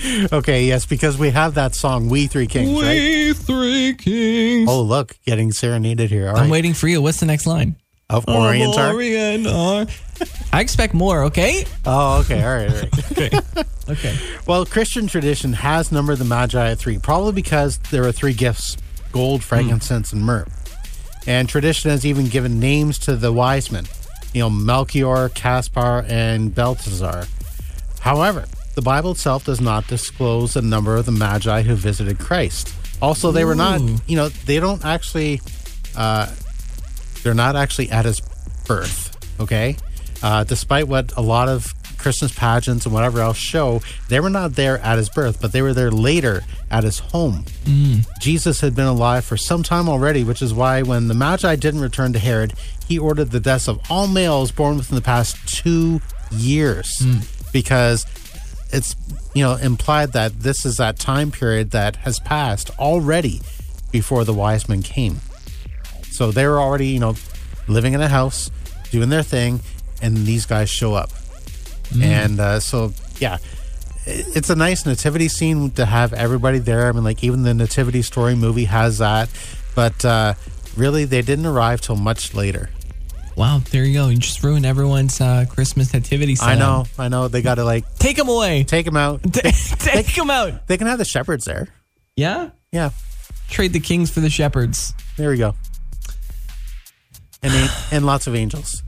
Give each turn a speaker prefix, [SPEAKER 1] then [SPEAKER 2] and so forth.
[SPEAKER 1] Okay, yes, because we have that song, We Three Kings, right?
[SPEAKER 2] We Three Kings.
[SPEAKER 1] Oh, look, getting serenaded here. All
[SPEAKER 2] I'm
[SPEAKER 1] right.
[SPEAKER 2] waiting for you. What's the next line?
[SPEAKER 1] Of Orients are?
[SPEAKER 2] I expect more, okay?
[SPEAKER 1] Oh, okay. All right.
[SPEAKER 2] Okay.
[SPEAKER 1] Well, Christian tradition has numbered the Magi at 3, probably because there were 3 gifts: gold, frankincense, and myrrh. And tradition has even given names to the wise men, Melchior, Caspar, and Belteshazzar. However, the Bible itself does not disclose the number of the Magi who visited Christ. Also, they were not, they don't actually, they're not actually at his birth, okay? Despite what a lot of Christmas pageants and whatever else show, they were not there at his birth, but they were there later at his home. Jesus had been alive for some time already, which is why when the Magi didn't return to Herod, he ordered the deaths of all males born within the past 2 years, because it's implied that this is that time period that has passed already before the wise men came. So they were already living in a house, doing their thing, and these guys show up. And so, yeah, it's a nice nativity scene to have everybody there. I mean, like, even the Nativity Story movie has that. But really, they didn't arrive till much later.
[SPEAKER 2] Wow, there you go. You just ruined everyone's Christmas nativity scene.
[SPEAKER 1] I know. They got to,
[SPEAKER 2] take them away.
[SPEAKER 1] take them out.
[SPEAKER 2] Take them out.
[SPEAKER 1] They can have the shepherds there.
[SPEAKER 2] Yeah?
[SPEAKER 1] Yeah,
[SPEAKER 2] Trade the kings for the shepherds.
[SPEAKER 1] there we go. And lots of angels.